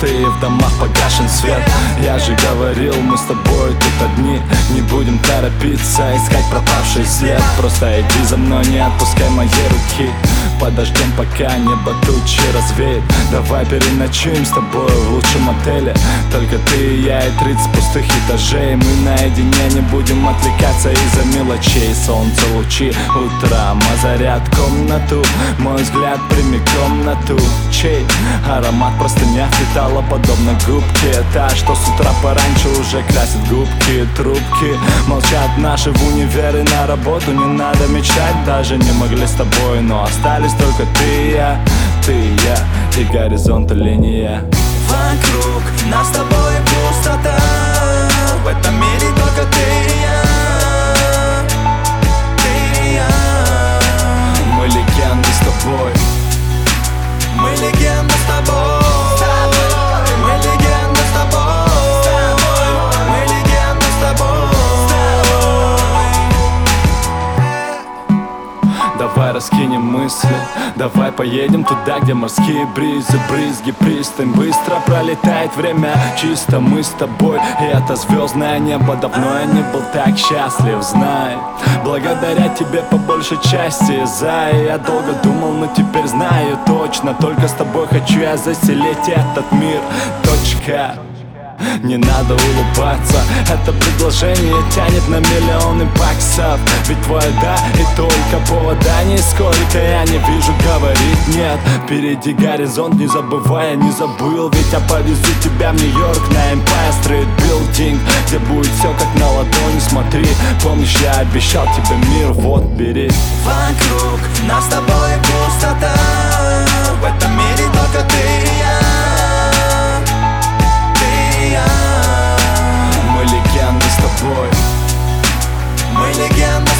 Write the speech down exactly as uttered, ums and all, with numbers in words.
пустые, в домах погашен свет. Я же говорил, мы с тобой тут одни. Не будем торопиться, искать пропавший след. Просто иди за мной, не отпускай мои руки. Подождем, пока небо тучи развеет. Давай переночуем с тобой в лучшем отеле. Только ты и я и тридцать пустых этажей. Мы наедине, не будем отвлекаться из-за мелочей. Солнце, лучи, утром озарят комнату. Мой взгляд прямиком на ту, чей аромат простыня впитала подобно губке. Та, что с утра пораньше уже красит губки. Трубки молчат наши в универ и на работу. Не надо мечтать, даже не могли с тобой, но остались только ты и я, ты и я, и горизонта линия. Вокруг нас с тобой пустота. В этом мире только ты и я, ты и я. Мы легенды с тобой. Мы легенды с тобой. Мы легенды с тобой. Мы легенды с тобой. Давай раскинем мысли, давай поедем туда, где морские бризы, брызги, пристань. Быстро пролетает время, чисто мы с тобой. И это звездное небо, давно я не был так счастлив, знай. Благодаря тебе по большей части, зай. Я долго думал, но теперь знаю точно. Только с тобой хочу я заселить этот мир, точка. Не надо улыбаться, это предложение тянет на миллионы баксов. Ведь твое да и только повода нисколько я не вижу, говорит нет. Впереди горизонт, не забывай, я не забыл. Ведь я повезу тебя в Нью-Йорк на Empire State Building, где будет все как на ладони, смотри. Помнишь, я обещал тебе мир, вот бери. Вокруг нас с тобой пустота. В этом мире только ты и я. Мы легенды с тобой. Мы легенды.